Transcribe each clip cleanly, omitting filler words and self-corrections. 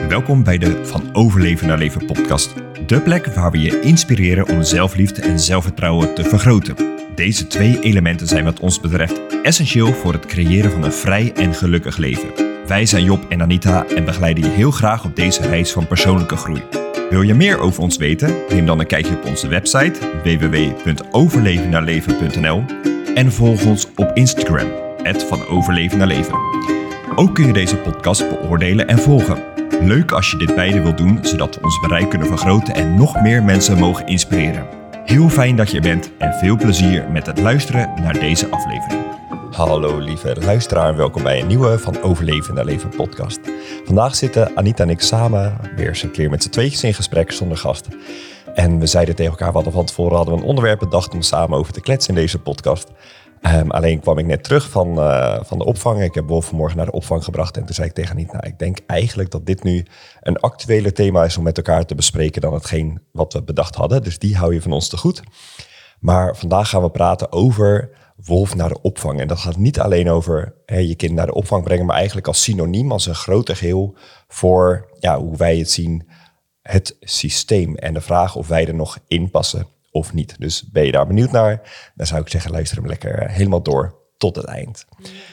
Welkom bij de Van Overleven naar Leven podcast. De plek waar we je inspireren om zelfliefde en zelfvertrouwen te vergroten. Deze twee elementen zijn wat ons betreft essentieel voor het creëren van een vrij en gelukkig leven. Wij zijn Job en Anita en begeleiden je heel graag op deze reis van persoonlijke groei. Wil je meer over ons weten? Neem dan een kijkje op onze website www.overlevennaarleven.nl en volg ons op Instagram, @vanoverlevennaarleven. Ook kun je deze podcast beoordelen en volgen. Leuk als je dit beide wilt doen, zodat we ons bereik kunnen vergroten en nog meer mensen mogen inspireren. Heel fijn dat je er bent en veel plezier met het luisteren naar deze aflevering. Hallo lieve luisteraar en welkom bij een nieuwe Van Overleven naar Leven podcast. Vandaag zitten Anita en ik samen weer eens een keer met z'n tweetjes in gesprek zonder gast. En we zeiden tegen elkaar, van tevoren hadden we een onderwerp bedacht om samen over te kletsen in deze podcast. Alleen kwam ik net terug van de opvang. Ik heb Wolf vanmorgen naar de opvang gebracht. En toen zei ik tegen Anita, ik denk eigenlijk dat dit nu een actueler thema is om met elkaar te bespreken dan hetgeen wat we bedacht hadden. Dus die hou je van ons te goed. Maar vandaag gaan we praten over Wolf naar de opvang. En dat gaat niet alleen over je kind naar de opvang brengen, maar eigenlijk als synoniem, als een groter geheel voor hoe wij het zien, het systeem. En de vraag of wij er nog in passen of niet. Dus ben je daar benieuwd naar? Dan zou ik zeggen, luister hem lekker helemaal door tot het eind.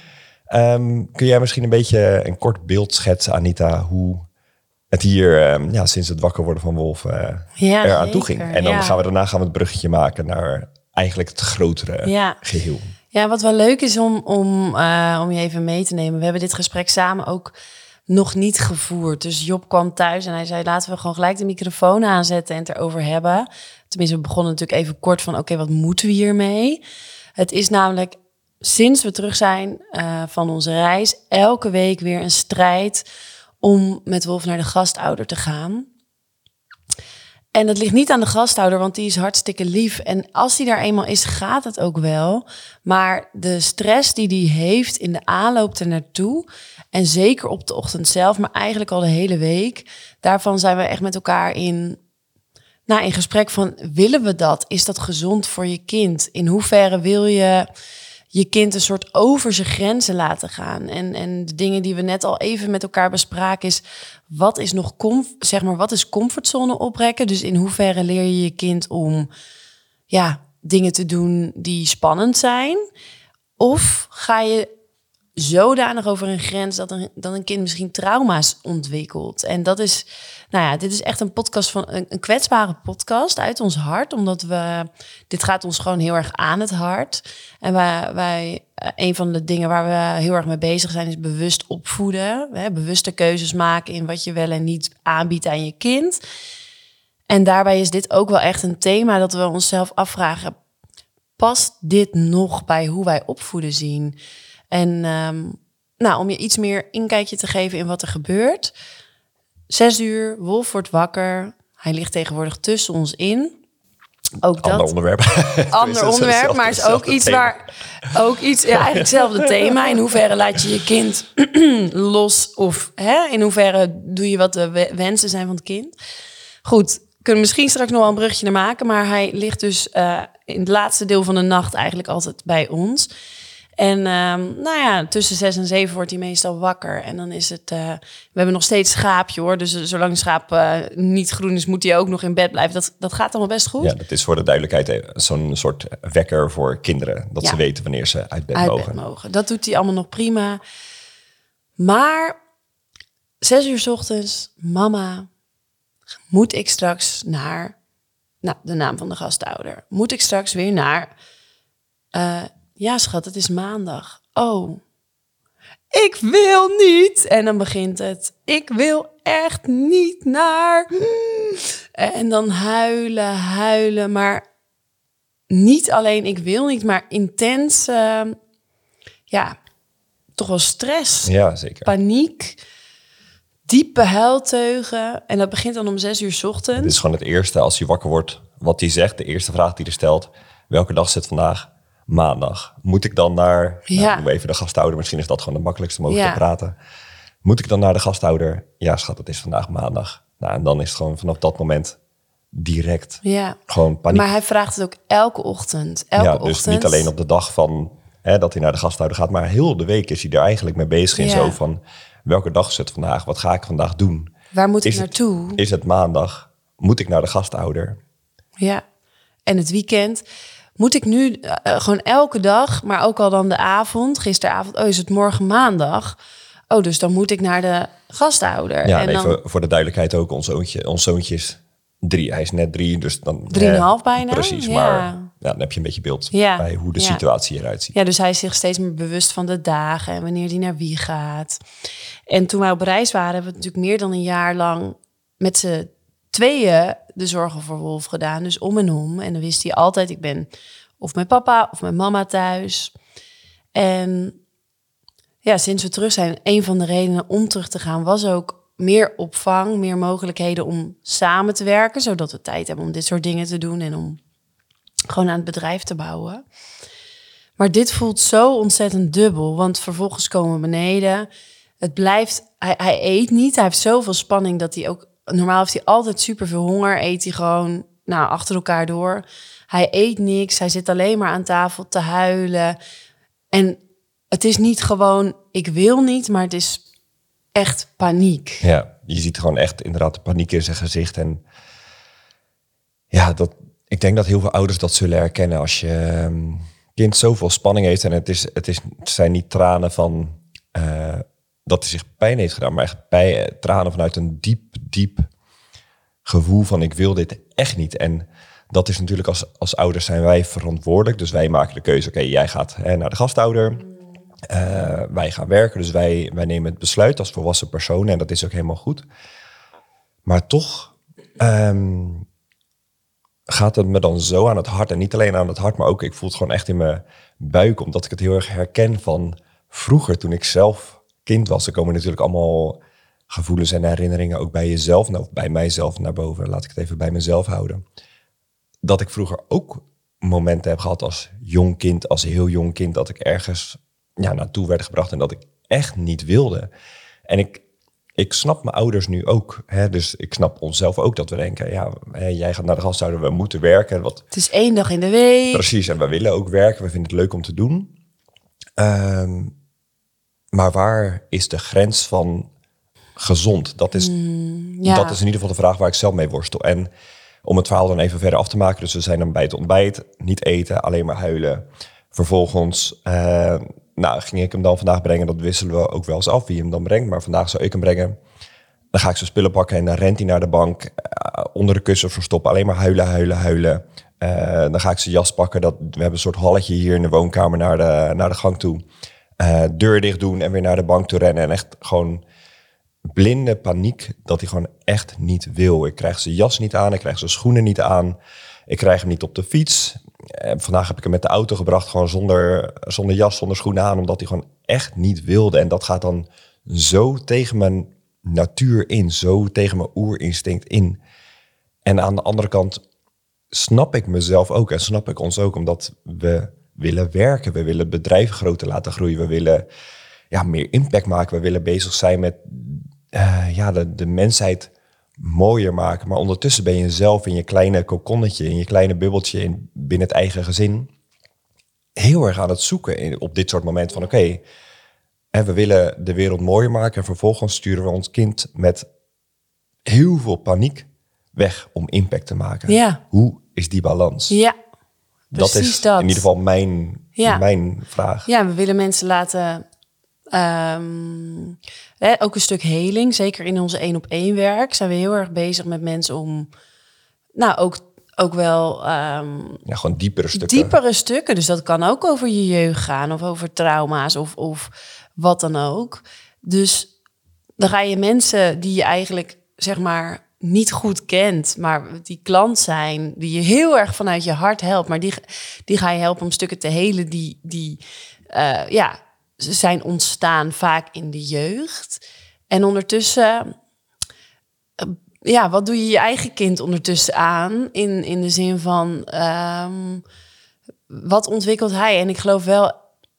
Kun jij misschien een beetje een kort beeld schetsen, Anita, hoe het hier sinds het wakker worden van Wolf eraan toe ging? En dan gaan we daarna het bruggetje maken naar eigenlijk het grotere geheel. Ja, wat wel leuk is om je even mee te nemen. We hebben dit gesprek samen ook nog niet gevoerd. Dus Job kwam thuis en hij zei, laten we gewoon gelijk de microfoon aanzetten en het erover hebben. Tenminste, we begonnen natuurlijk even kort van, oké, wat moeten we hiermee? Het is namelijk, sinds we terug zijn van onze reis, elke week weer een strijd om met Wolf naar de gastouder te gaan. En dat ligt niet aan de gastouder, want die is hartstikke lief. En als die daar eenmaal is, gaat het ook wel. Maar de stress die heeft in de aanloop ernaartoe, en zeker op de ochtend zelf, maar eigenlijk al de hele week, daarvan zijn we echt met elkaar in gesprek van, willen we dat? Is dat gezond voor je kind? In hoeverre wil je je kind een soort over zijn grenzen laten gaan? En de dingen die we net al even met elkaar bespraken is, wat is nog wat is comfortzone oprekken? Dus in hoeverre leer je je kind om dingen te doen die spannend zijn? Of ga je zodanig over een grens dat een kind misschien trauma's ontwikkelt? En dat is, dit is echt een podcast van een kwetsbare podcast uit ons hart, omdat dit gaat ons gewoon heel erg aan het hart. En wij een van de dingen waar we heel erg mee bezig zijn, is bewust opvoeden. Bewuste keuzes maken in wat je wel en niet aanbiedt aan je kind. En daarbij is dit ook wel echt een thema dat we onszelf afvragen, past dit nog bij hoe wij opvoeden zien? En om je iets meer inkijkje te geven in wat er gebeurt. 6 uur, Wolf wordt wakker. Hij ligt tegenwoordig tussen ons in. Ook dat. Ander onderwerp, maar is ook iets eigenlijk hetzelfde thema. In hoeverre laat je je kind los? Of in hoeverre doe je wat de wensen zijn van het kind? Goed, kunnen misschien straks nog wel een bruggetje naar maken. Maar hij ligt dus in het laatste deel van de nacht eigenlijk altijd bij ons. En tussen 6 en 7 wordt hij meestal wakker. En dan is het, we hebben nog steeds schaapje hoor. Dus zolang schaap niet groen is, moet hij ook nog in bed blijven. Dat gaat allemaal best goed. Ja, dat is voor de duidelijkheid zo'n soort wekker voor kinderen. Dat ze weten wanneer ze uit bed mogen. Dat doet hij allemaal nog prima. Maar 6 uur 's ochtends, mama, moet ik straks naar, de naam van de gastouder. Moet ik straks weer naar, ja schat, het is maandag. Oh, ik wil niet. En dan begint het, ik wil echt niet naar. En dan huilen, maar niet alleen ik wil niet, maar intens, toch wel stress. Ja, zeker. Paniek. Diepe huilteugen. En dat begint dan om 6 uur 's ochtends. Dit is gewoon het eerste, als hij wakker wordt, wat hij zegt. De eerste vraag die hij stelt. Welke dag is het vandaag? Maandag. Moet ik dan naar... doen we even de gasthouder. Misschien is dat gewoon de makkelijkste om over te praten. Moet ik dan naar de gasthouder? Ja, schat, het is vandaag maandag. En dan is het gewoon vanaf dat moment direct gewoon paniek. Maar hij vraagt het ook elke ochtend. Dus niet alleen op de dag van dat hij naar de gasthouder gaat. Maar heel de week is hij er eigenlijk mee bezig in zo van... Welke dag is het vandaag? Wat ga ik vandaag doen? Waar moet ik naartoe? Is het maandag? Moet ik naar de gastouder? Ja, en het weekend... Moet ik nu gewoon elke dag, maar ook al dan de avond, gisteravond... is het morgen maandag? Dus dan moet ik naar de gastouder. Ja, en even dan, voor de duidelijkheid ook. Ons zoontje is 3. Hij is net 3, dus dan... 3,5 bijna. Precies, ja. maar dan heb je een beetje beeld bij hoe de situatie eruit ziet. Ja, dus hij is zich steeds meer bewust van de dagen en wanneer hij naar wie gaat. En toen wij op reis waren, hebben we natuurlijk meer dan een jaar lang met z'n tweeën de zorgen voor Wolf gedaan. Dus om en om. En dan wist hij altijd, ik ben of met papa of met mama thuis. En ja, sinds we terug zijn, een van de redenen om terug te gaan was ook meer opvang, meer mogelijkheden om samen te werken, zodat we tijd hebben om dit soort dingen te doen en om gewoon aan het bedrijf te bouwen. Maar dit voelt zo ontzettend dubbel, want vervolgens komen we beneden. Het blijft, hij eet niet, hij heeft zoveel spanning dat hij ook, normaal heeft hij altijd superveel honger, eet hij gewoon achter elkaar door. Hij eet niks, hij zit alleen maar aan tafel te huilen. En het is niet gewoon, ik wil niet, maar het is echt paniek. Ja, je ziet gewoon echt inderdaad de paniek in zijn gezicht. En ja, ik denk dat heel veel ouders dat zullen herkennen. Als je kind zoveel spanning heeft en het zijn niet tranen van dat hij zich pijn heeft gedaan, maar echt tranen vanuit een diep gevoel van ik wil dit echt niet. En dat is natuurlijk als ouders zijn wij verantwoordelijk. Dus wij maken de keuze, oké, jij gaat naar de gastouder. Wij gaan werken, dus wij nemen het besluit als volwassen personen. En dat is ook helemaal goed. Maar toch gaat het me dan zo aan het hart. En niet alleen aan het hart, maar ook ik voel het gewoon echt in mijn buik. Omdat ik het heel erg herken van vroeger toen ik zelf kind was. Er komen natuurlijk allemaal gevoelens en herinneringen ook bij jezelf. Of bij mijzelf naar boven. Laat ik het even bij mezelf houden. Dat ik vroeger ook momenten heb gehad als jong kind, als heel jong kind, dat ik ergens naartoe werd gebracht en dat ik echt niet wilde. En ik snap mijn ouders nu ook. Dus ik snap onszelf ook dat we denken, jij gaat naar de gastouder, we moeten werken. Het is 1 dag in de week. Precies, en we willen ook werken, we vinden het leuk om te doen. Maar waar is de grens van gezond? Dat is in ieder geval de vraag waar ik zelf mee worstel. En om het verhaal dan even verder af te maken. Dus we zijn dan bij het ontbijt, niet eten, alleen maar huilen. Vervolgens ging ik hem dan vandaag brengen. Dat wisselen we ook wel eens af wie hem dan brengt. Maar vandaag zou ik hem brengen. Dan ga ik zijn spullen pakken en dan rent hij naar de bank. Onder de kussen verstoppen, alleen maar huilen. Dan ga ik zijn jas pakken. We hebben een soort halletje hier in de woonkamer naar de gang toe. Deur dicht doen en weer naar de bank toe rennen. En echt gewoon blinde paniek dat hij gewoon echt niet wil. Ik krijg zijn jas niet aan, ik krijg zijn schoenen niet aan. Ik krijg hem niet op de fiets. Vandaag heb ik hem met de auto gebracht, gewoon zonder jas, zonder schoenen aan, omdat hij gewoon echt niet wilde. En dat gaat dan zo tegen mijn natuur in, zo tegen mijn oerinstinct in. En aan de andere kant snap ik mezelf ook en snap ik ons ook, omdat we willen werken. We willen bedrijven groter laten groeien. We willen meer impact maken. We willen bezig zijn met de mensheid mooier maken. Maar ondertussen ben je zelf in je kleine kokonnetje, in je kleine bubbeltje binnen het eigen gezin heel erg aan het zoeken op dit soort momenten van oké, we willen de wereld mooier maken en vervolgens sturen we ons kind met heel veel paniek weg om impact te maken. Ja. Hoe is die balans? Ja, dat is in ieder geval mijn vraag. Ja, we willen mensen laten ook een stuk heling. Zeker in onze 1-op-1 werk zijn we heel erg bezig met mensen om ook wel gewoon diepere stukken. Diepere stukken. Dus dat kan ook over je jeugd gaan of over trauma's of wat dan ook. Dus dan ga je mensen die je eigenlijk zeg maar niet goed kent, maar die klant zijn, die je heel erg vanuit je hart helpt, maar die ga je helpen om stukken te helen die zijn ontstaan vaak in de jeugd. En ondertussen, wat doe je eigen kind ondertussen aan? In de zin van, wat ontwikkelt hij? En ik geloof wel,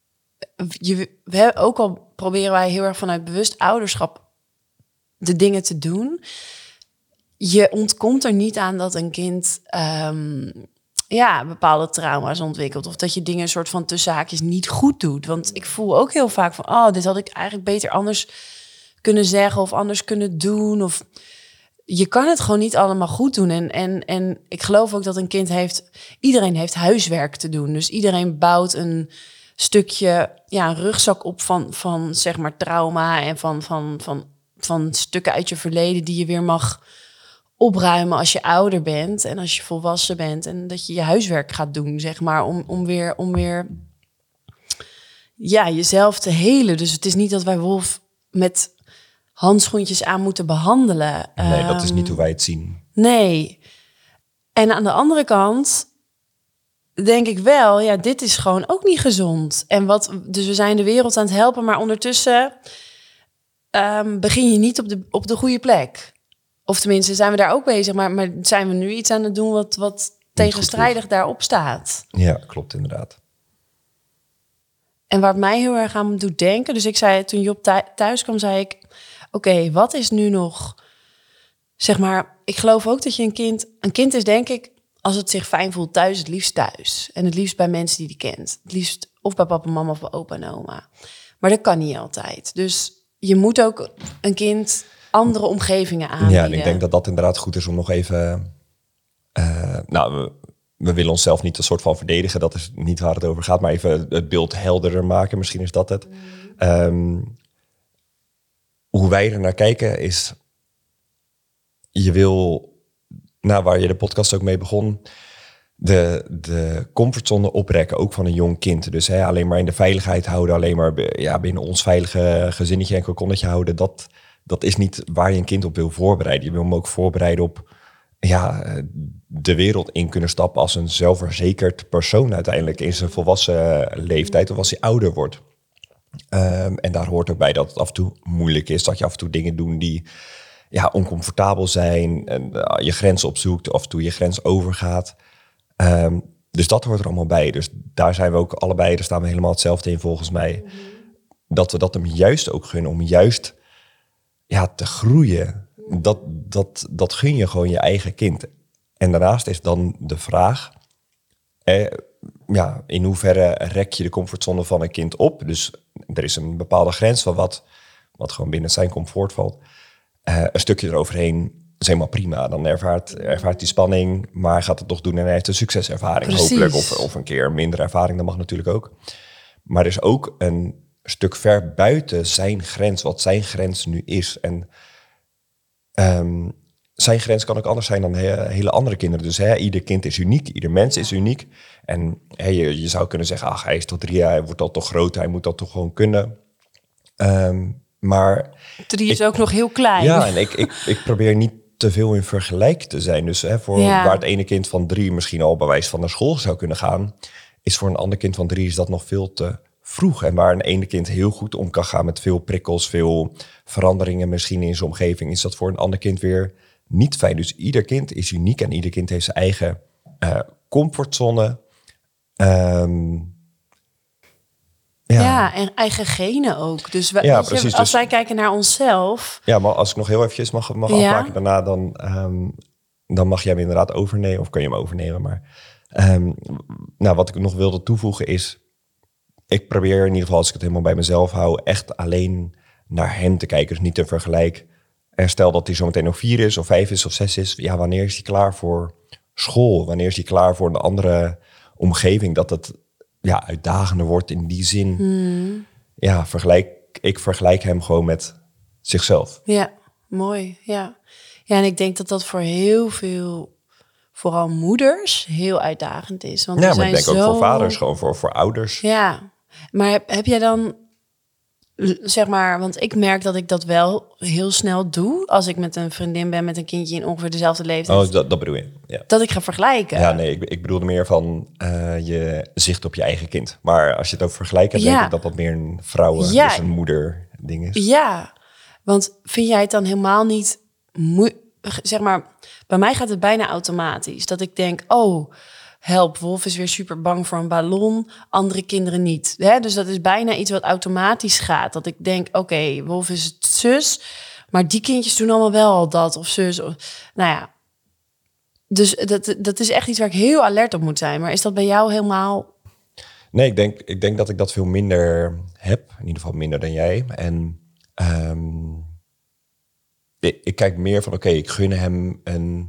ook al proberen wij heel erg vanuit bewust ouderschap de dingen te doen, je ontkomt er niet aan dat een kind bepaalde trauma's ontwikkelt. Of dat je dingen een soort van tussen haakjes niet goed doet. Want ik voel ook heel vaak van, dit had ik eigenlijk beter anders kunnen zeggen of anders kunnen doen. Of je kan het gewoon niet allemaal goed doen. En ik geloof ook dat een kind iedereen heeft huiswerk te doen. Dus iedereen bouwt een stukje, een rugzak op van zeg maar trauma en van stukken uit je verleden die je weer mag opruimen als je ouder bent en als je volwassen bent. En dat je je huiswerk gaat doen, zeg maar, om weer jezelf te helen. Dus het is niet dat wij Wolf met handschoentjes aan moeten behandelen. Nee, dat is niet hoe wij het zien. Nee. En aan de andere kant denk ik wel, dit is gewoon ook niet gezond. Dus we zijn de wereld aan het helpen, maar ondertussen begin je niet op de goede plek. Of tenminste, zijn we daar ook bezig, maar zijn we nu iets aan het doen wat tegenstrijdig daarop staat? Ja, klopt inderdaad. En waar het mij heel erg aan doet denken, dus ik zei, toen Job thuis kwam, zei ik, oké, wat is nu nog, zeg maar, ik geloof ook dat je een kind is, denk ik, als het zich fijn voelt thuis, het liefst thuis. En het liefst bij mensen die kent. Het liefst of bij papa, mama of bij opa en oma. Maar dat kan niet altijd. Dus je moet ook een kind andere omgevingen aanbieden. Ja, en ik denk dat dat inderdaad goed is om nog even... we willen onszelf niet een soort van verdedigen. Dat is niet waar het over gaat. Maar even het beeld helderder maken. Misschien is dat het. Hoe wij er naar kijken is... Je wil... waar je de podcast ook mee begon... De comfortzone oprekken, ook van een jong kind. Dus alleen maar in de veiligheid houden... alleen maar binnen ons veilige gezinnetje en kokonnetje houden... Dat is niet waar je een kind op wil voorbereiden. Je wil hem ook voorbereiden op de wereld in kunnen stappen... als een zelfverzekerd persoon uiteindelijk... in zijn volwassen leeftijd of als hij ouder wordt. En daar hoort ook bij dat het af en toe moeilijk is... dat je af en toe dingen doet die oncomfortabel zijn... en je grens opzoekt, af en toe je grens overgaat... Dus dat hoort er allemaal bij. Dus daar zijn we ook allebei, daar staan we helemaal hetzelfde in volgens mij. Dat we dat hem juist ook gunnen, om juist te groeien. Dat gun je gewoon je eigen kind. En daarnaast is dan de vraag... in hoeverre rek je de comfortzone van een kind op? Dus er is een bepaalde grens van wat gewoon binnen zijn comfort valt. Een stukje eroverheen... Dat is helemaal prima. Dan ervaart die spanning, maar gaat het toch doen en hij heeft een succeservaring. Precies. Hopelijk. Of een keer minder ervaring, dat mag natuurlijk ook. Maar er is ook een stuk ver buiten zijn grens, wat zijn grens nu is. En zijn grens kan ook anders zijn dan hele andere kinderen. Dus ieder kind is uniek, ieder mens is uniek. En je zou kunnen zeggen, hij is tot 3 jaar, hij wordt al toch groot, hij moet dat toch gewoon kunnen. Maar 3 is ook nog heel klein. Ja, en ik probeer niet te veel in vergelijk te zijn. Dus waar het ene kind van 3 misschien al bij wijze van naar school zou kunnen gaan, is voor een ander kind van 3 is dat nog veel te vroeg. En waar een ene kind heel goed om kan gaan met veel prikkels, veel veranderingen misschien in zijn omgeving, is dat voor een ander kind weer niet fijn. Dus ieder kind is uniek en ieder kind heeft zijn eigen comfortzone. En eigen genen ook. Dus precies, als wij kijken naar onszelf... Ja, maar als ik nog heel eventjes mag afmaken daarna... dan mag jij hem inderdaad overnemen. Of kun je hem overnemen. Maar wat ik nog wilde toevoegen is... Ik probeer in ieder geval, als ik het helemaal bij mezelf hou... echt alleen naar hem te kijken. Dus niet een vergelijk. En stel dat hij zo meteen nog 4 is, of 5 is, of 6 is. Ja, wanneer is hij klaar voor school? Wanneer is hij klaar voor een andere omgeving? Dat het... uitdagender wordt in die zin. Ik vergelijk hem gewoon met zichzelf. Ja, mooi. Ja, en ik denk dat voor heel veel, vooral moeders, heel uitdagend is. Want maar ik denk ook voor vaders, gewoon voor ouders. Ja, maar heb jij dan, zeg maar, want ik merk dat ik dat wel heel snel doe als ik met een vriendin ben met een kindje in ongeveer dezelfde leeftijd. Oh, dat bedoel je? Ja. Dat ik ga vergelijken. Ja, nee, ik bedoelde meer van je zicht op je eigen kind. Maar als je het over vergelijken hebt, denk ik dat meer een vrouwen, dus een moeder ding is. Ja, want vind jij het dan helemaal niet zeg maar, bij mij gaat het bijna automatisch. Dat ik denk, help, Wolf is weer super bang voor een ballon, andere kinderen niet. Dus dat is bijna iets wat automatisch gaat. Dat ik denk, oké, Wolf is het zus, maar die kindjes doen allemaal wel al dat of zus. Dus dat is echt iets waar ik heel alert op moet zijn. Maar is dat bij jou helemaal... Nee, ik denk dat ik dat veel minder heb. In ieder geval minder dan jij. En ik kijk meer van, ik gun hem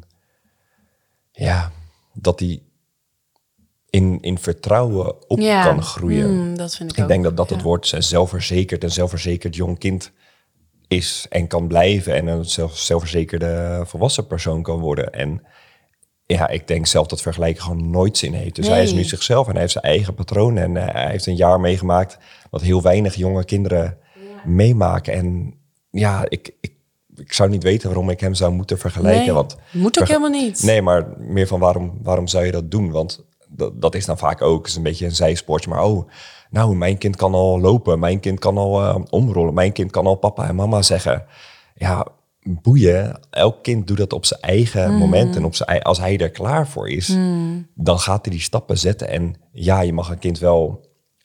dat hij in vertrouwen op kan groeien. Dat vind ik Ik ook. denk dat het woord zelfverzekerd jong kind is en kan blijven en een zelfverzekerde volwassen persoon kan worden. En ja, ik denk zelf dat vergelijken gewoon nooit zin heeft. Dus hij is nu zichzelf en hij heeft zijn eigen patronen. En hij heeft een jaar meegemaakt wat heel weinig jonge kinderen meemaken. En ja, ik zou niet weten waarom ik hem zou moeten vergelijken. Nee, want moet ook helemaal niet. Nee, maar meer van waarom zou je dat doen? Want dat is dan vaak ook is een beetje een zijsportje. Maar mijn kind kan al lopen. Mijn kind kan al omrollen. Mijn kind kan al papa en mama zeggen. Ja, boeien. Elk kind doet dat op zijn eigen moment. En als hij er klaar voor is, dan gaat hij die stappen zetten. En ja, je mag een kind wel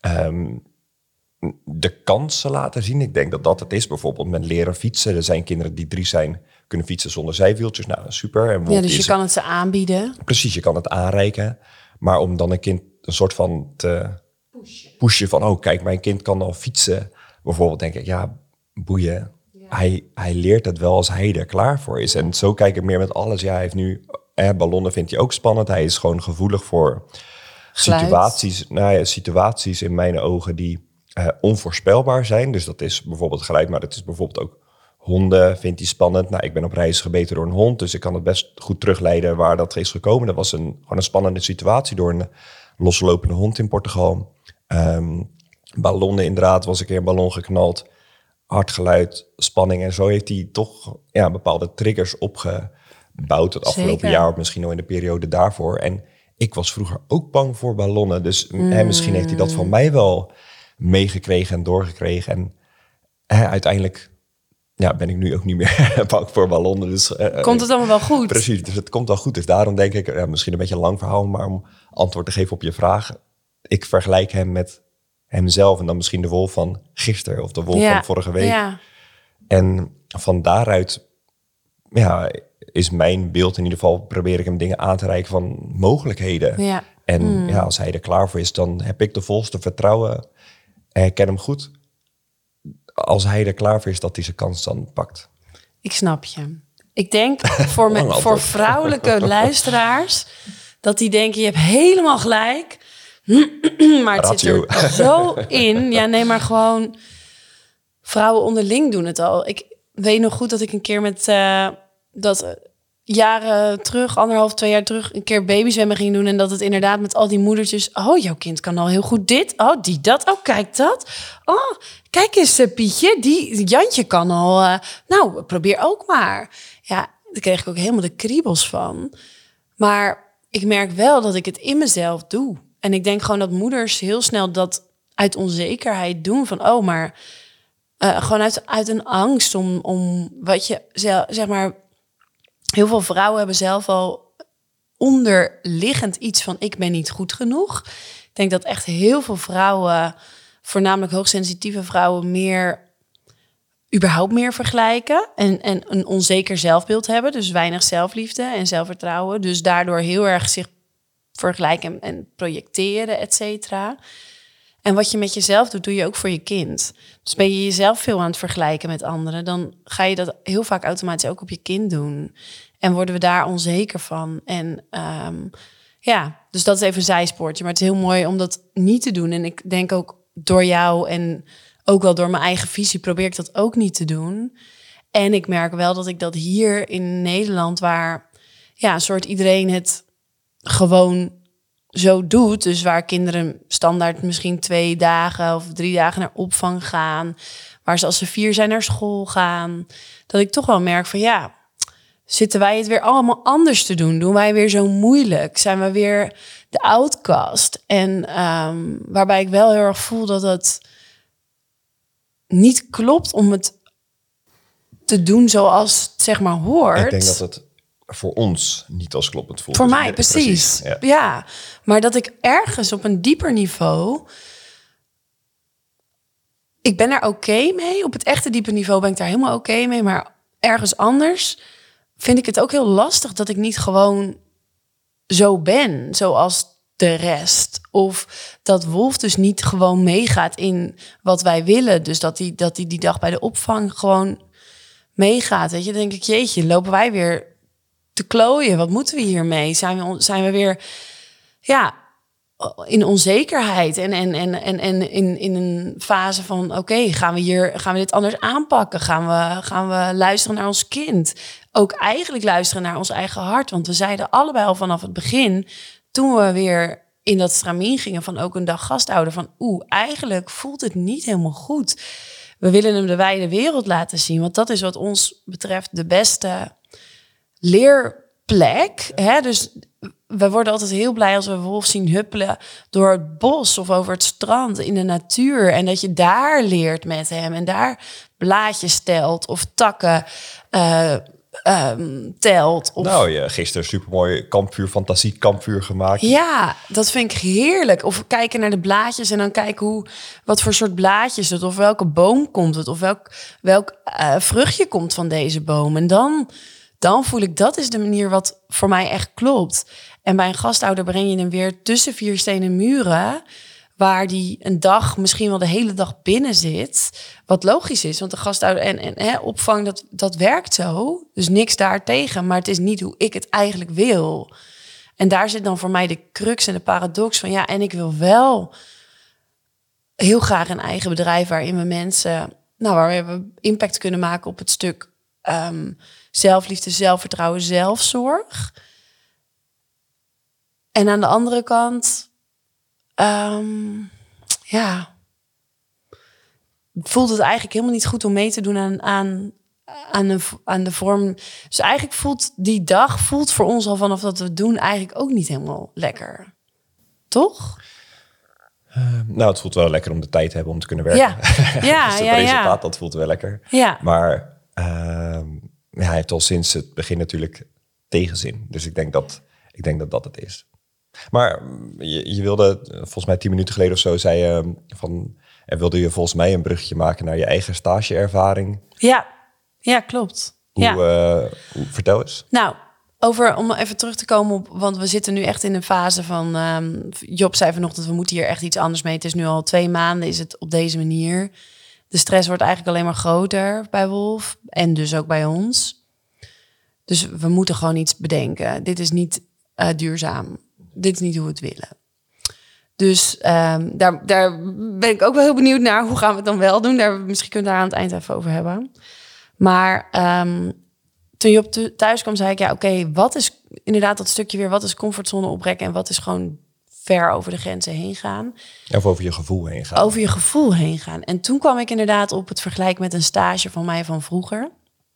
de kansen laten zien. Ik denk dat dat het is. Bijvoorbeeld met leren fietsen. Er zijn kinderen die 3 zijn, kunnen fietsen zonder zijwieltjes. Nou, super. En dus je kan het ze aanbieden. Precies, je kan het aanreiken. Maar om dan een kind een soort van te pushen van... kijk, mijn kind kan al fietsen. Bijvoorbeeld denk ik, ja, boeien. Ja. Hij leert het wel als hij er klaar voor is. En zo kijk ik meer met alles. Ja, hij heeft nu... ballonnen vindt hij ook spannend. Hij is gewoon gevoelig voor situaties in mijn ogen die onvoorspelbaar zijn. Dus dat is bijvoorbeeld geluid, maar dat is bijvoorbeeld ook honden vindt hij spannend. Nou, ik ben op reis gebeten door een hond, dus ik kan het best goed terugleiden waar dat is gekomen. Dat was gewoon een spannende situatie door een loslopende hond in Portugal. Ballonnen inderdaad, was een keer een ballon geknald. Hard geluid, spanning en zo heeft hij toch bepaalde triggers opgebouwd het afgelopen jaar, of misschien nog in de periode daarvoor. En ik was vroeger ook bang voor ballonnen, dus misschien heeft hij dat van mij wel meegekregen en doorgekregen. En uiteindelijk ben ik nu ook niet meer bang voor ballonnen. Dus, komt het allemaal wel goed? Precies, dus het komt wel goed. Dus daarom denk ik, misschien een beetje een lang verhaal, maar om antwoord te geven op je vraag. Ik vergelijk hem met hemzelf en dan misschien de Wolf van gisteren of de Wolf van vorige week. Ja. En van daaruit is mijn beeld in ieder geval, probeer ik hem dingen aan te reiken van mogelijkheden. Ja. En als hij er klaar voor is, dan heb ik de volste vertrouwen. Ik ken hem goed. Als hij er klaar voor is, dat hij zijn kans dan pakt. Ik snap je. Ik denk voor vrouwelijke luisteraars dat die denken, je hebt helemaal gelijk. Maar het Ratio. zit er zo in. Ja, nee, maar gewoon vrouwen onderling doen het al. Ik weet nog goed dat ik een keer met jaren terug, 1,5, 2 jaar terug, een keer babyswemmen ging doen. En dat het inderdaad met al die moedertjes... Oh, jouw kind kan al heel goed dit. Oh, die dat. Oh, kijk dat. Oh, kijk eens, Pietje. Jantje kan al... nou, probeer ook maar. Ja, daar kreeg ik ook helemaal de kriebels van. Maar ik merk wel dat ik het in mezelf doe. En ik denk gewoon dat moeders heel snel dat uit onzekerheid doen. Van, oh, maar... gewoon uit een angst om wat je... zeg maar... Heel veel vrouwen hebben zelf al onderliggend iets van ik ben niet goed genoeg. Ik denk dat echt heel veel vrouwen, voornamelijk hoogsensitieve vrouwen, überhaupt meer vergelijken. En een onzeker zelfbeeld hebben. Dus weinig zelfliefde en zelfvertrouwen. Dus daardoor heel erg zich vergelijken en projecteren, et cetera. En wat je met jezelf doet, doe je ook voor je kind. Dus ben je jezelf veel aan het vergelijken met anderen, dan ga je dat heel vaak automatisch ook op je kind doen. En worden we daar onzeker van. En dus dat is even een zijspoortje. Maar het is heel mooi om dat niet te doen. En ik denk ook door jou en ook wel door mijn eigen visie probeer ik dat ook niet te doen. En ik merk wel dat ik dat hier in Nederland, waar een soort iedereen het gewoon zo doet, dus waar kinderen standaard misschien 2 dagen of 3 dagen naar opvang gaan, waar ze als ze 4 zijn naar school gaan, dat ik toch wel merk van zitten wij het weer allemaal anders te doen? Doen wij weer zo moeilijk? Zijn we weer de outcast? En waarbij ik wel heel erg voel dat het niet klopt om het te doen zoals het zeg maar hoort. Ik denk dat het voor ons niet als kloppend voelt. Voor mij, precies. Ja, maar dat ik ergens op een dieper niveau... Ik ben daar oké mee. Op het echte diepe niveau ben ik daar helemaal oké mee. Maar ergens anders vind ik het ook heel lastig dat ik niet gewoon zo ben, zoals de rest. Of dat Wolf dus niet gewoon meegaat in wat wij willen. Dus dat hij die dag bij de opvang gewoon meegaat. Weet je, dan denk ik, jeetje, lopen wij weer te klooien? Wat moeten we hiermee? Zijn we weer in onzekerheid en in een fase van oké, gaan we dit anders aanpakken? Gaan we luisteren naar ons kind? Ook eigenlijk luisteren naar ons eigen hart. Want we zeiden allebei al vanaf het begin, toen we weer in dat stramien gingen van ook een dag gasthouden, van eigenlijk voelt het niet helemaal goed. We willen hem de wijde wereld laten zien, want dat is wat ons betreft de beste leerplek. Hè? Dus we worden altijd heel blij als we Wolf zien huppelen door het bos of over het strand in de natuur. En dat je daar leert met hem en daar blaadjes telt of takken telt. Of... Nou, je gisteren supermooi fantasiekampvuur gemaakt. Ja, dat vind ik heerlijk. Of kijken naar de blaadjes en dan kijken wat voor soort blaadjes het, of welke boom komt het, of welk vruchtje komt van deze boom. En dan voel ik, dat is de manier wat voor mij echt klopt. En bij een gasthouder breng je hem weer tussen 4 stenen muren, waar die een dag, misschien wel de hele dag binnen zit. Wat logisch is, want de gasthouder en opvang, dat werkt zo. Dus niks daartegen, maar het is niet hoe ik het eigenlijk wil. En daar zit dan voor mij de crux en de paradox van en ik wil wel heel graag een eigen bedrijf waarin we mensen, waar we impact kunnen maken op het stuk zelfliefde, zelfvertrouwen, zelfzorg. En aan de andere kant, voelt het eigenlijk helemaal niet goed om mee te doen aan de vorm. Dus eigenlijk voelt die dag voor ons al vanaf dat we het doen eigenlijk ook niet helemaal lekker. Toch? Het voelt wel lekker om de tijd te hebben om te kunnen werken. Ja, dus het resultaat, dat voelt wel lekker. Ja. Maar hij heeft al sinds het begin natuurlijk tegenzin. Dus ik denk dat het is. Maar je wilde, volgens mij 10 minuten geleden of zo, zei je wilde je volgens mij een bruggetje maken naar je eigen stageervaring. Ja, klopt. Vertel eens. Nou, om even terug te komen op, want we zitten nu echt in een fase van, Job zei vanochtend, we moeten hier echt iets anders mee. Het is nu al 2 maanden, is het op deze manier. De stress wordt eigenlijk alleen maar groter bij Wolf en dus ook bij ons. Dus we moeten gewoon iets bedenken. Dit is niet duurzaam. Dit is niet hoe we het willen. Dus daar ben ik ook wel heel benieuwd naar. Hoe gaan we het dan wel doen? Misschien kunnen we daar aan het eind even over hebben. Maar toen je op thuis kwam, zei ik, oké, wat is inderdaad dat stukje weer? Wat is comfortzone oprekken en wat is gewoon ver over de grenzen heen gaan? Of over je gevoel heen gaan. Over je gevoel heen gaan. En toen kwam ik inderdaad op het vergelijk met een stage van mij van vroeger.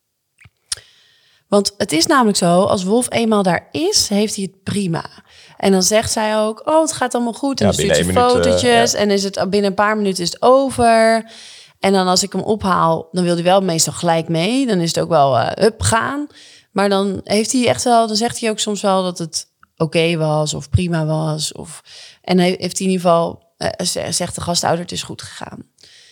Want het is namelijk zo, als Wolf eenmaal daar is, heeft hij het prima. En dan zegt zij ook, het gaat allemaal goed. En dan stuurt ze fotootjes. En is het binnen een paar minuten is het over. En dan als ik hem ophaal, dan wil hij wel meestal gelijk mee. Dan is het ook wel gaan. Maar dan heeft hij echt wel, dan zegt hij ook soms wel dat het oké was of prima was. En hij heeft hij in ieder geval, zegt de gasthouder, het is goed gegaan.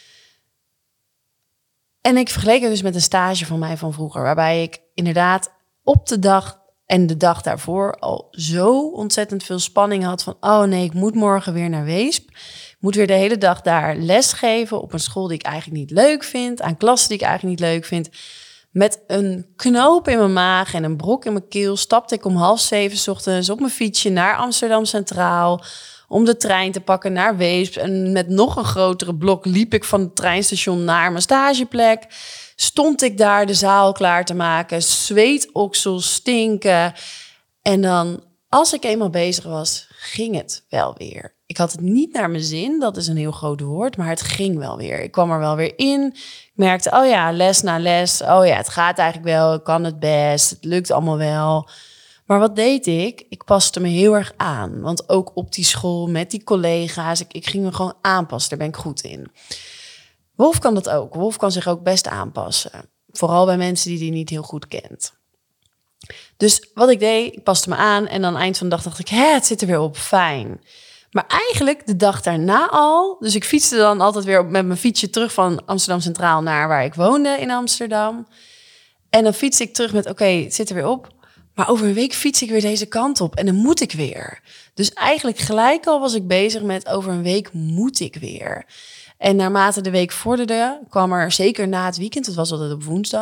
En ik vergeleek het dus met een stage van mij van vroeger, waarbij ik inderdaad op de dag en de dag daarvoor al zo ontzettend veel spanning had van, ik moet morgen weer naar Weesp. Ik moet weer de hele dag daar lesgeven op een school die ik eigenlijk niet leuk vind, aan klassen die ik eigenlijk niet leuk vind. Met een knoop in mijn maag en een brok in mijn keel stapte ik om 6:30 's ochtends op mijn fietsje naar Amsterdam Centraal om de trein te pakken naar Weesp. En met nog een grotere blok liep ik van het treinstation naar mijn stageplek. Stond ik daar de zaal klaar te maken, zweetoksels, stinken. En dan, als ik eenmaal bezig was, ging het wel weer. Ik had het niet naar mijn zin, dat is een heel groot woord, maar het ging wel weer. Ik kwam er wel weer in. Ik merkte, les na les. Het gaat eigenlijk wel, ik kan het best, het lukt allemaal wel. Maar wat deed ik? Ik paste me heel erg aan. Want ook op die school, met die collega's, ik ging me gewoon aanpassen. Daar ben ik goed in. Wolf kan dat ook. Wolf kan zich ook best aanpassen. Vooral bij mensen die hij niet heel goed kent. Dus wat ik deed, ik paste me aan. En dan eind van de dag dacht ik, het zit er weer op, fijn. Maar eigenlijk de dag daarna al. Dus ik fietste dan altijd weer met mijn fietsje terug van Amsterdam Centraal naar waar ik woonde in Amsterdam. En dan fiets ik terug met, het zit er weer op. Maar over een week fiets ik weer deze kant op en dan moet ik weer. Dus eigenlijk gelijk al was ik bezig met over een week moet ik weer. En naarmate de week vorderde, kwam er zeker na het weekend, het was altijd op woensdag,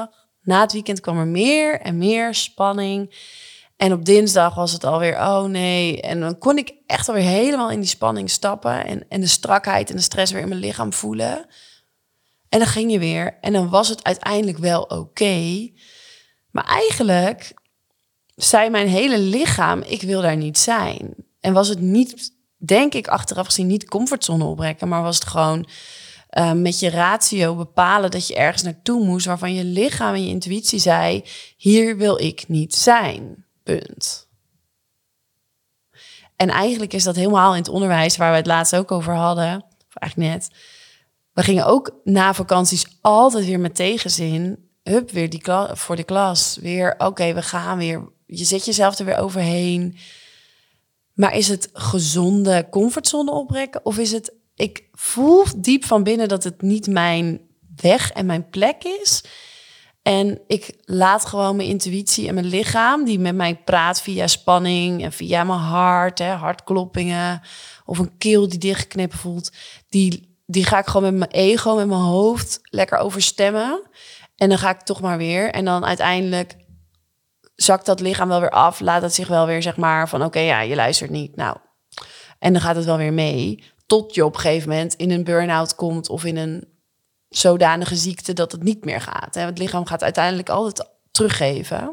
Na het weekend kwam er meer en meer spanning. En op dinsdag was het alweer, oh nee. En dan kon ik echt alweer helemaal in die spanning stappen. En de strakheid en de stress weer in mijn lichaam voelen. En dan ging je weer. En dan was het uiteindelijk wel oké. Maar eigenlijk zei mijn hele lichaam, ik wil daar niet zijn. En was het niet, denk ik achteraf gezien, niet comfortzone opbrekken. Maar was het gewoon met je ratio bepalen dat je ergens naartoe moest. Waarvan je lichaam en je intuïtie zei, hier wil ik niet zijn. Punt. En eigenlijk is dat helemaal in het onderwijs, waar we het laatst ook over hadden. Of eigenlijk net. We gingen ook na vakanties altijd weer met tegenzin. Hup, weer voor de klas. Weer, oké, we gaan weer. Je zet jezelf er weer overheen. Maar is het gezonde comfortzone opbrekken? Of is het, ik voel diep van binnen dat het niet mijn weg en mijn plek is. En ik laat gewoon mijn intuïtie en mijn lichaam, die met mij praat via spanning en via mijn hart, hartkloppingen of een keel die dichtgeknippen voelt, die ga ik gewoon met mijn ego, met mijn hoofd lekker overstemmen. En dan ga ik toch maar weer. En dan uiteindelijk zakt dat lichaam wel weer af, laat het zich wel weer zeg maar van oké, ja, je luistert niet. Nou, en dan gaat het wel weer mee, tot je op een gegeven moment in een burn-out komt of in een zodanige ziekte dat het niet meer gaat. Het lichaam gaat uiteindelijk altijd teruggeven.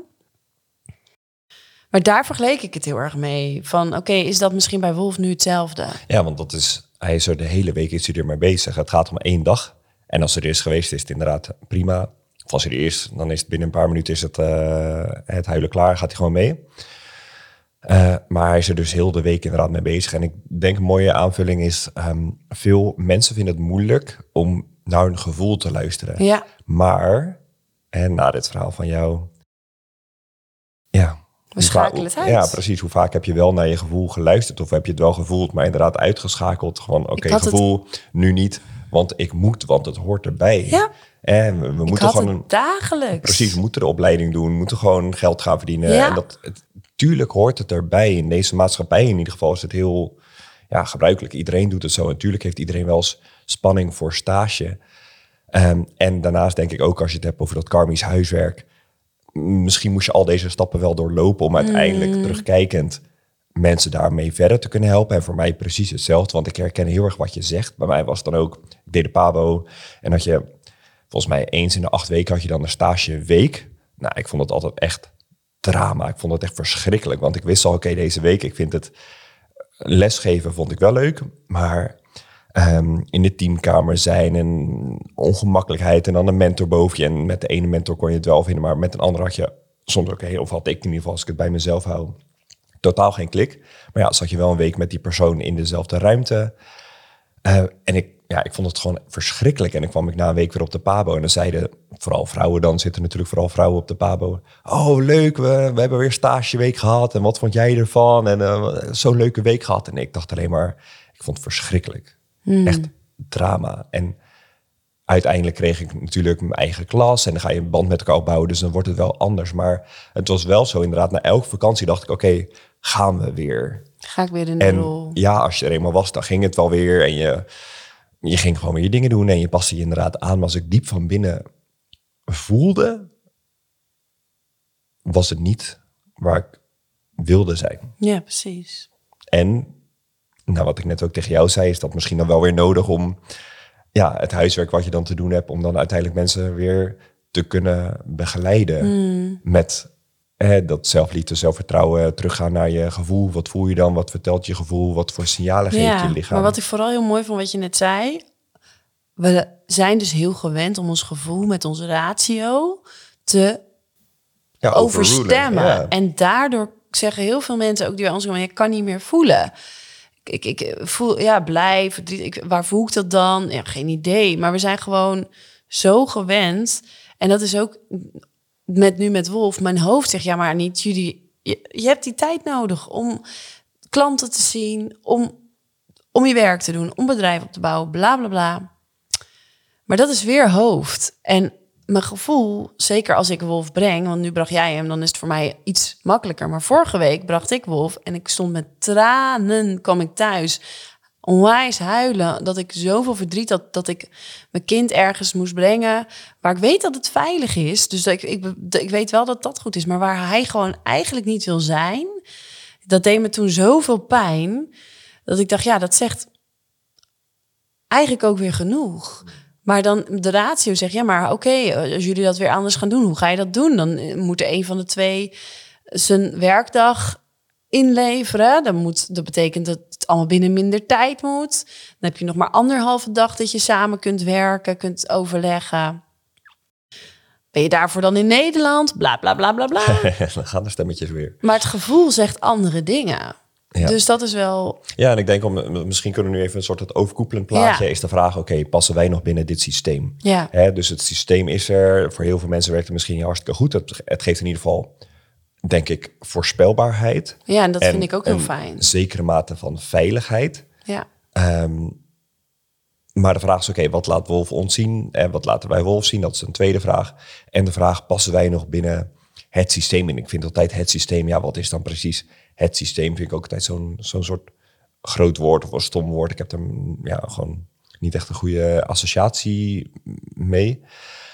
Maar daar vergeleek ik het heel erg mee. Van oké, is dat misschien bij Wolf nu hetzelfde? Ja, want hij is er de hele week is hij er mee bezig. Het gaat om 1 dag. En als er is geweest, is het inderdaad prima. Of als hij er is, dan is het binnen een paar minuten is het huilen klaar. Gaat hij gewoon mee. Maar hij is er dus heel de week inderdaad mee bezig. En ik denk een mooie aanvulling is, veel mensen vinden het moeilijk om naar hun gevoel te luisteren. Ja. Maar, en na dit verhaal van jou, ja. We schakelen het uit. Ja, precies. Hoe vaak heb je wel naar je gevoel geluisterd? Of heb je het wel gevoeld, maar inderdaad uitgeschakeld? Gewoon, oké, gevoel, nu niet, want ik moet, want het hoort erbij. Ja. En we moeten gewoon dagelijks. Precies, we moeten de opleiding doen, we moeten gewoon geld gaan verdienen. Ja. En tuurlijk hoort het erbij. In deze maatschappij in ieder geval is het heel gebruikelijk. Iedereen doet het zo. En natuurlijk heeft iedereen wel eens spanning voor stage. En daarnaast denk ik ook, als je het hebt over dat karmisch huiswerk, misschien moest je al deze stappen wel doorlopen om uiteindelijk terugkijkend mensen daarmee verder te kunnen helpen. En voor mij precies hetzelfde, want ik herken heel erg wat je zegt. Bij mij was het dan ook, ik deed de PABO en dat je, volgens mij eens in de 8 weken had je dan een stageweek. Nou, ik vond het altijd echt drama. Ik vond het echt verschrikkelijk, want ik wist al, oké, deze week, ik vind het lesgeven vond ik wel leuk, maar in de teamkamer zijn en ongemakkelijkheid en dan een mentor boven je. En met de ene mentor kon je het wel vinden, maar met een andere had je soms ook, of had ik in ieder geval, als ik het bij mezelf hou, totaal geen klik. Maar ja, zat je wel een week met die persoon in dezelfde ruimte. En ik vond het gewoon verschrikkelijk. En dan kwam ik na een week weer op de PABO en dan zeiden vooral vrouwen, dan zitten natuurlijk vooral vrouwen op de PABO. Oh, leuk, we hebben weer stageweek gehad en wat vond jij ervan? En zo'n leuke week gehad. En ik dacht alleen maar, ik vond het verschrikkelijk. Echt drama. En uiteindelijk kreeg ik natuurlijk mijn eigen klas en dan ga je een band met elkaar opbouwen, dus dan wordt het wel anders. Maar het was wel zo inderdaad, na elke vakantie dacht ik, oké, gaan we weer. Ga ik weer in de rol. Ja, als je er eenmaal was, dan ging het wel weer en je ging gewoon weer je dingen doen en je paste je inderdaad aan. Maar als ik diep van binnen voelde, was het niet waar ik wilde zijn. Ja, precies. En nou, wat ik net ook tegen jou zei, is dat misschien dan wel weer nodig om het huiswerk wat je dan te doen hebt, om dan uiteindelijk mensen weer te kunnen begeleiden met dat zelfliefde, zelfvertrouwen, teruggaan naar je gevoel. Wat voel je dan? Wat vertelt je gevoel? Wat voor signalen geeft je lichaam? Maar wat ik vooral heel mooi vond wat je net zei, we zijn dus heel gewend om ons gevoel met onze ratio te overstemmen. Ja. En daardoor zeggen heel veel mensen ook die bij ons komen, je kan niet meer voelen. Ik voel, blij, verdriet. Waar voel ik dat dan? Ja, geen idee. Maar we zijn gewoon zo gewend. En dat is ook met Wolf. Mijn hoofd zegt, ja, maar niet jullie. Je hebt die tijd nodig om klanten te zien, om je werk te doen, om bedrijf op te bouwen, bla, bla, bla. Maar dat is weer hoofd. En mijn gevoel, zeker als ik Wolf breng, want nu bracht jij hem, dan is het voor mij iets makkelijker. Maar vorige week bracht ik Wolf en ik stond met tranen, kwam ik thuis. onwijs huilen. Dat ik zoveel verdriet had dat ik mijn kind ergens moest brengen waar ik weet dat het veilig is. Dus ik weet wel dat dat goed is. Maar waar hij gewoon eigenlijk niet wil zijn, dat deed me toen zoveel pijn dat ik dacht, ja, dat zegt eigenlijk ook weer genoeg. Maar dan de ratio zegt, ja, maar oké, als jullie dat weer anders gaan doen, hoe ga je dat doen? Dan moet er een van de twee zijn werkdag inleveren. Dat betekent dat het allemaal binnen minder tijd moet. Dan heb je nog maar 1,5 dag dat je samen kunt werken, kunt overleggen. Ben je daarvoor dan in Nederland? Bla, bla, bla, bla, bla. Dan gaan de stemmetjes weer. Maar het gevoel zegt andere dingen. Ja. Dus dat is wel... Ja, en ik denk, misschien kunnen we nu even een soort het overkoepelend plaatje... is de vraag, oké, passen wij nog binnen dit systeem? Ja. Dus het systeem is er. Voor heel veel mensen werkt het misschien hartstikke goed. Het geeft in ieder geval, denk ik, voorspelbaarheid. Ja, en dat vind ik ook heel fijn. Een zekere mate van veiligheid. Ja. Maar de vraag is, oké, wat laat Wolf ons zien? En wat laten wij Wolf zien? Dat is een tweede vraag. En de vraag, passen wij nog binnen het systeem? En ik vind altijd het systeem, ja, wat is dan precies het systeem? Vind ik ook altijd zo'n soort groot woord of een stom woord. Ik heb er gewoon niet echt een goede associatie mee.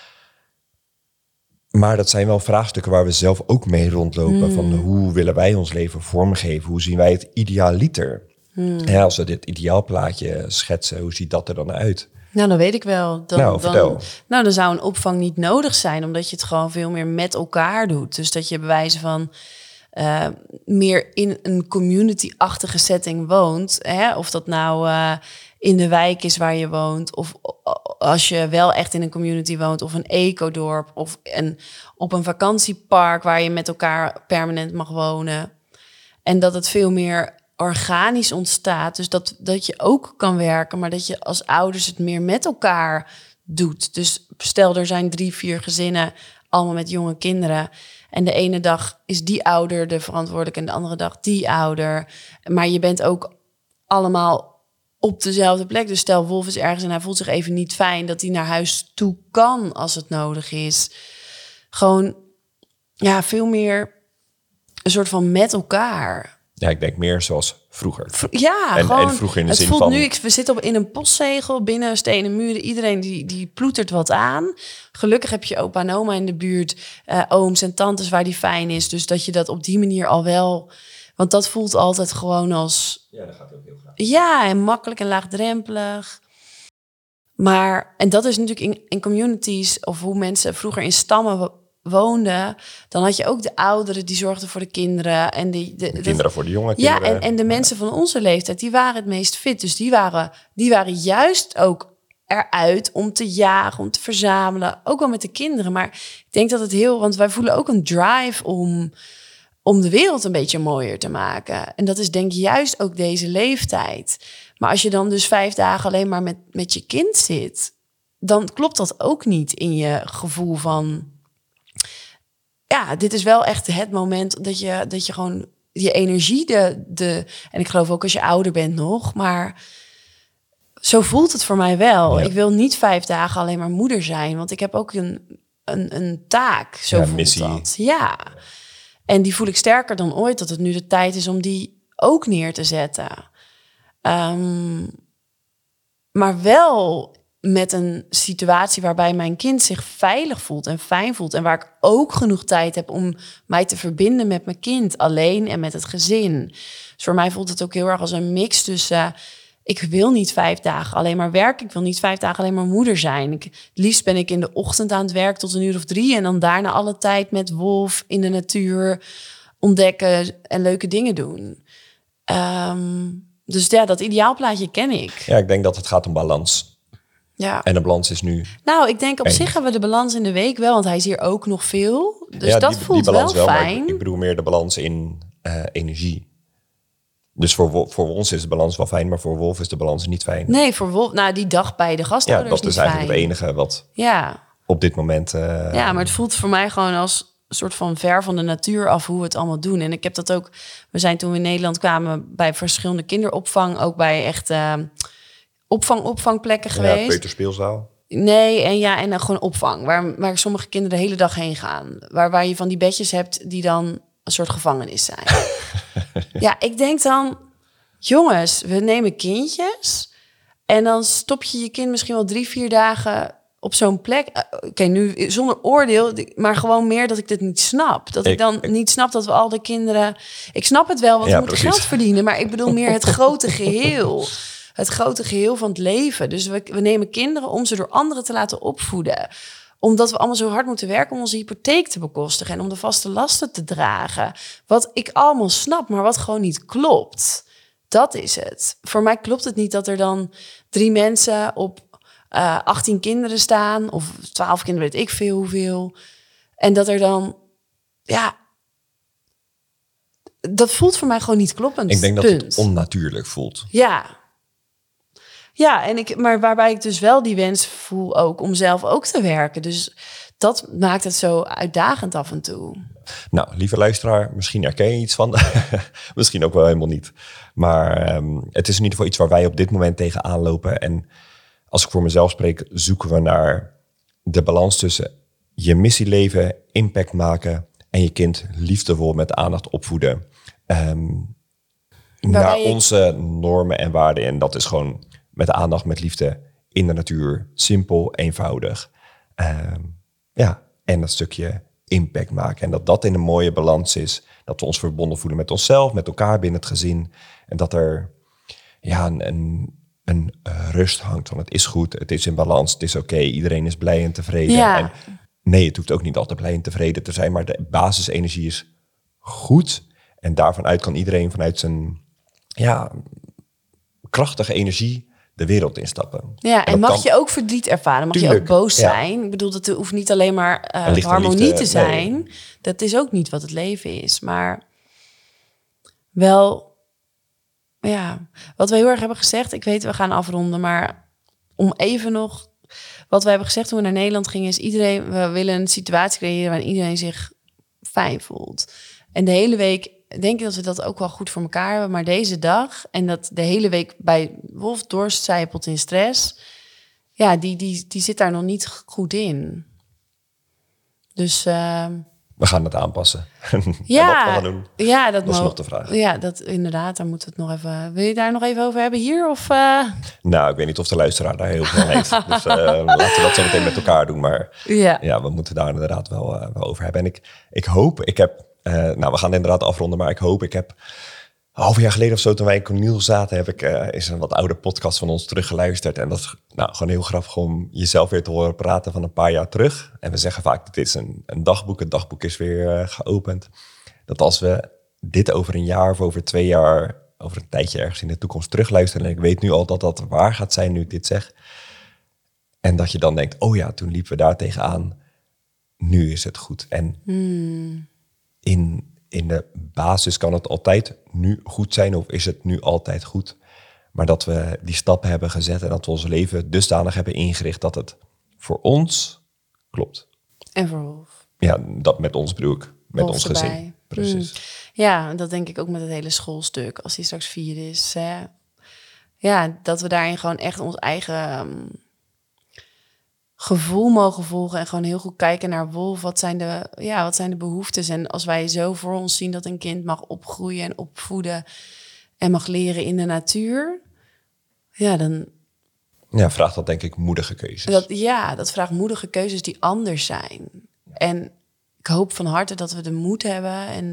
Maar dat zijn wel vraagstukken waar we zelf ook mee rondlopen. Van hoe willen wij ons leven vormgeven? Hoe zien wij het idealiter? Ja, als we dit ideaalplaatje schetsen, hoe ziet dat er dan uit? Nou, dat weet ik wel. Vertel. Dan zou een opvang niet nodig zijn, omdat je het gewoon veel meer met elkaar doet. Dus dat je bij wijze van meer in een community-achtige setting woont. Hè? Of dat nou in de wijk is waar je woont, of als je wel echt in een community woont, of een ecodorp, of op een vakantiepark waar je met elkaar permanent mag wonen. En dat het veel meer organisch ontstaat. Dus dat je ook kan werken, maar dat je als ouders het meer met elkaar doet. Dus stel, er zijn 3-4 gezinnen, allemaal met jonge kinderen. En de ene dag is die ouder de verantwoordelijke en de andere dag die ouder. Maar je bent ook allemaal op dezelfde plek. Dus stel, Wolf is ergens en hij voelt zich even niet fijn, dat hij naar huis toe kan als het nodig is. Gewoon, ja, veel meer een soort van met elkaar. Ja, ik denk meer zoals vroeger. Ja, en gewoon, vroeger in de het zin voelt van... nu, we zitten in een postzegel, binnen stenen muren. Iedereen die ploetert wat aan. Gelukkig heb je opa en oma in de buurt, ooms en tantes waar die fijn is. Dus dat je dat op die manier al wel... Want dat voelt altijd gewoon als... Ja, dat gaat ook heel graag. Ja, en makkelijk en laagdrempelig. Maar, en dat is natuurlijk in communities, of hoe mensen vroeger in stammen woonden, dan had je ook de ouderen die zorgden voor de kinderen. En de kinderen voor de jonge kinderen. Ja, en de mensen van onze leeftijd, die waren het meest fit. Dus die waren juist ook eruit om te jagen, om te verzamelen. Ook wel met de kinderen. Maar ik denk dat het want wij voelen ook een drive om de wereld een beetje mooier te maken. En dat is denk ik juist ook deze leeftijd. Maar als je dan dus 5 dagen alleen maar met je kind zit, dan klopt dat ook niet in je gevoel van... Ja, dit is wel echt het moment dat je gewoon je energie, en ik geloof ook als je ouder bent nog, maar zo voelt het voor mij wel. Ja. Ik wil niet 5 dagen alleen maar moeder zijn, want ik heb ook een taak. Zo voelt missie. Dat. Ja, en die voel ik sterker dan ooit, dat het nu de tijd is om die ook neer te zetten. Maar wel met een situatie waarbij mijn kind zich veilig voelt en fijn voelt. En waar ik ook genoeg tijd heb om mij te verbinden met mijn kind. Alleen en met het gezin. Dus voor mij voelt het ook heel erg als een mix tussen... ik wil niet 5 dagen alleen maar werken. Ik wil niet 5 dagen alleen maar moeder zijn. Het liefst ben ik in de ochtend aan het werk tot 1 uur of 3. En dan daarna alle tijd met Wolf in de natuur ontdekken en leuke dingen doen. Dus ja, dat ideaalplaatje ken ik. Ja, ik denk dat het gaat om balans. Ja. En de balans is nu... Nou, ik denk op zich hebben we de balans in de week wel, want hij is hier ook nog veel. Dus ja, dat voelt die balans wel fijn. Ik bedoel meer de balans in energie. Dus voor ons is de balans wel fijn, maar voor Wolf is de balans niet fijn. Nee, voor Wolf, die dag bij de gastouders is niet fijn. Ja, dat is eigenlijk het enige wat op dit moment... Ja, maar het voelt voor mij gewoon als een soort van ver van de natuur af hoe we het allemaal doen. En ik heb dat ook... We zijn toen we in Nederland kwamen bij verschillende kinderopvang, ook bij echt... opvangplekken geweest. Ja, peuterspeelzaal. Nee, en dan gewoon opvang. Waar sommige kinderen de hele dag heen gaan. Waar je van die bedjes hebt die dan een soort gevangenis zijn. Ja, ik denk dan... jongens, we nemen kindjes en dan stop je je kind misschien wel 3-4 dagen op zo'n plek. Oké, nu zonder oordeel, maar gewoon meer dat ik dit niet snap. Dat ik dan niet snap dat we al de kinderen... Ik snap het wel, want we moeten geld verdienen, maar ik bedoel meer het grote geheel. Het grote geheel van het leven. Dus we nemen kinderen om ze door anderen te laten opvoeden. Omdat we allemaal zo hard moeten werken om onze hypotheek te bekostigen en om de vaste lasten te dragen. Wat ik allemaal snap, maar wat gewoon niet klopt. Dat is het. Voor mij klopt het niet dat er dan 3 mensen op 18 kinderen staan. Of 12 kinderen, weet ik veel hoeveel. En dat er dan... Ja, dat voelt voor mij gewoon niet kloppend. Ik denk dat het onnatuurlijk voelt. Ja. Ja, maar waarbij ik dus wel die wens voel ook om zelf ook te werken. Dus dat maakt het zo uitdagend af en toe. Nou, lieve luisteraar, misschien herken je iets van. Misschien ook wel helemaal niet. Maar het is in ieder geval iets waar wij op dit moment tegenaan lopen. En als ik voor mezelf spreek, zoeken we naar de balans tussen je missie leven, impact maken en je kind liefdevol met aandacht opvoeden. Naar onze normen en waarden. En dat is gewoon met aandacht, met liefde in de natuur. Simpel, eenvoudig. En dat stukje impact maken. En dat in een mooie balans is. Dat we ons verbonden voelen met onszelf, met elkaar binnen het gezin. En dat er een rust hangt van het is goed, het is in balans, het is oké, iedereen is blij en tevreden. Ja. En nee, het hoeft ook niet altijd blij en tevreden te zijn, maar de basisenergie is goed. En daarvan uit kan iedereen vanuit zijn krachtige energie de wereld instappen. Ja, en mag je ook verdriet ervaren? Mag je ook boos zijn? Ik bedoel, dat hoeft niet alleen maar harmonie te zijn. Nee. Dat is ook niet wat het leven is. Maar wel, wat we heel erg hebben gezegd... Ik weet, we gaan afronden, maar om even nog... Wat we hebben gezegd toen we naar Nederland gingen... is we willen een situatie creëren waarin iedereen zich fijn voelt. En de hele week... denk ik dat we dat ook wel goed voor elkaar hebben. Maar deze dag en dat de hele week bij Wolf doorcijpelt in stress... ja, die zit daar nog niet goed in. Dus... we gaan het aanpassen. Ja, wat gaan we doen? Ja, dat is nog de vraag. Ja, dat inderdaad, daar moeten we het nog even... Wil je daar nog even over hebben hier? Of, Nou, ik weet niet of de luisteraar daar heel veel aan heeft. Dus laten we dat zo meteen met elkaar doen. Maar ja we moeten daar inderdaad wel over hebben. En ik hoop, we gaan inderdaad afronden, maar ik heb een half jaar geleden of zo, toen wij in Cornel zaten, is een wat oude podcast van ons teruggeluisterd. En dat is gewoon heel grappig om jezelf weer te horen praten van een paar jaar terug. En we zeggen vaak, dit is een dagboek. Het dagboek is weer geopend. Dat als we dit over een jaar of over 2 jaar, over een tijdje ergens in de toekomst terugluisteren, en ik weet nu al dat dat waar gaat zijn nu ik dit zeg. En dat je dan denkt, oh ja, toen liepen we daar tegenaan. Nu is het goed. En in de basis kan het altijd nu goed zijn of is het nu altijd goed. Maar dat we die stappen hebben gezet en dat we ons leven dusdanig hebben ingericht dat het voor ons klopt. En voor Wolf. Ja, dat met ons bedoel ik. Met Wolf ons erbij. gezin. Precies. Ja, dat denk ik ook met het hele schoolstuk. Als die straks 4 is. Ja, dat we daarin gewoon echt ons eigen... gevoel mogen volgen en gewoon heel goed kijken naar Wolf. Wat zijn de behoeftes? En als wij zo voor ons zien dat een kind mag opgroeien en opvoeden en mag leren in de natuur, ja, dan... Ja, vraagt dat denk ik moedige keuzes. Dat vraagt moedige keuzes die anders zijn. En ik hoop van harte dat we de moed hebben en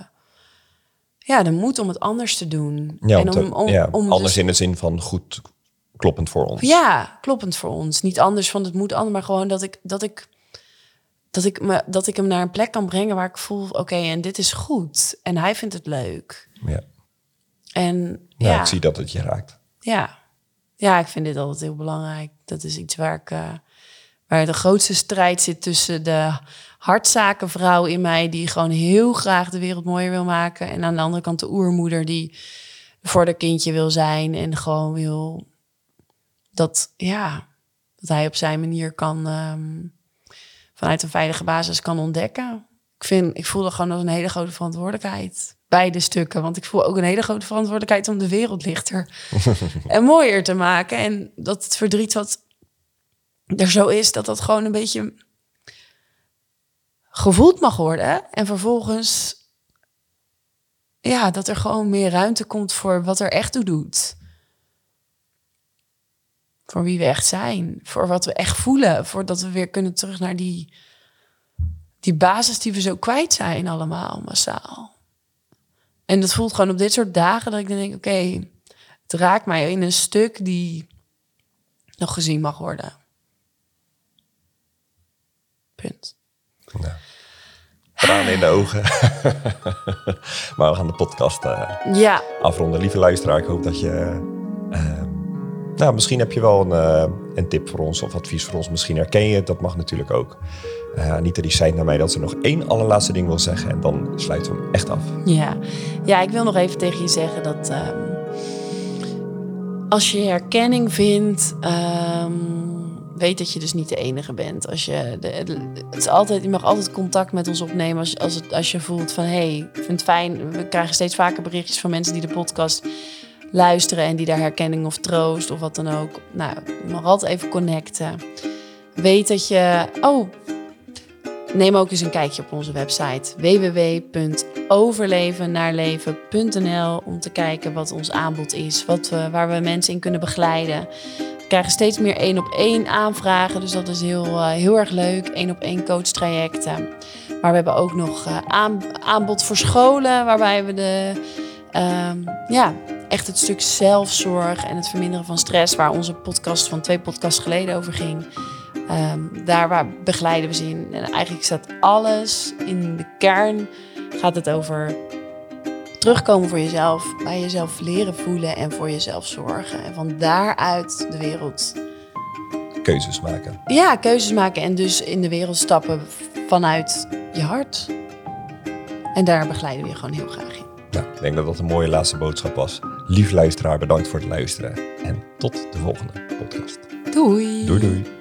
de moed om het anders te doen. Ja, en om anders in de zin van goed... kloppend voor ons. Ja, kloppend voor ons. Niet anders van het moet anders, maar gewoon dat ik hem naar een plek kan brengen waar ik voel, oké, en dit is goed. En hij vindt het leuk. Ja. En ik zie dat het je raakt. Ja, ik vind dit altijd heel belangrijk. Dat is iets waar de grootste strijd zit tussen de hartzakenvrouw in mij, die gewoon heel graag de wereld mooier wil maken. En aan de andere kant de oermoeder die voor haar kindje wil zijn en gewoon wil... Dat hij op zijn manier kan vanuit een veilige basis kan ontdekken. Ik voel dat gewoon als een hele grote verantwoordelijkheid. Beide stukken. Want ik voel ook een hele grote verantwoordelijkheid om de wereld lichter en mooier te maken. En dat het verdriet wat er zo is, dat gewoon een beetje gevoeld mag worden. En vervolgens dat er gewoon meer ruimte komt voor wat er echt toe doet. Voor wie we echt zijn. Voor wat we echt voelen. Voordat we weer kunnen terug naar die basis die we zo kwijt zijn allemaal, massaal. En dat voelt gewoon op dit soort dagen dat ik dan denk, oké, het raakt mij in een stuk die nog gezien mag worden. Punt. Ja. Tranen in de ogen. Maar we gaan de podcast afronden. Lieve luisteraar, ik hoop dat je... misschien heb je wel een tip voor ons of advies voor ons. Misschien herken je het, dat mag natuurlijk ook. Anita die zei naar mij dat ze nog 1 allerlaatste ding wil zeggen. En dan sluiten we hem echt af. Ja, ik wil nog even tegen je zeggen dat... als je herkenning vindt... weet dat je dus niet de enige bent. Je mag altijd contact met ons opnemen als je voelt van... hey, ik vind het fijn. We krijgen steeds vaker berichtjes van mensen die de podcast luisteren... en die daar herkenning of troost of wat dan ook. Nou, je mag altijd even connecten. Weet dat je... neem ook eens een kijkje op onze website www.overlevennaarleven.nl om te kijken wat ons aanbod is, waar we mensen in kunnen begeleiden. We krijgen steeds meer 1-op-1 aanvragen, dus dat is heel erg leuk. 1-op-1 coachtrajecten. Maar we hebben ook nog aanbod voor scholen, waarbij we echt het stuk zelfzorg en het verminderen van stress, waar onze podcast van 2 podcasts geleden over ging. Daar begeleiden we ze in. En eigenlijk staat alles in de kern. Gaat het over terugkomen voor jezelf. Bij jezelf leren voelen en voor jezelf zorgen. En van daaruit de wereld... Keuzes maken. Ja, keuzes maken. En dus in de wereld stappen vanuit je hart. En daar begeleiden we je gewoon heel graag in. Nou, ik denk dat dat een mooie laatste boodschap was. Lieve luisteraar, bedankt voor het luisteren. En tot de volgende podcast. Doei. Doei.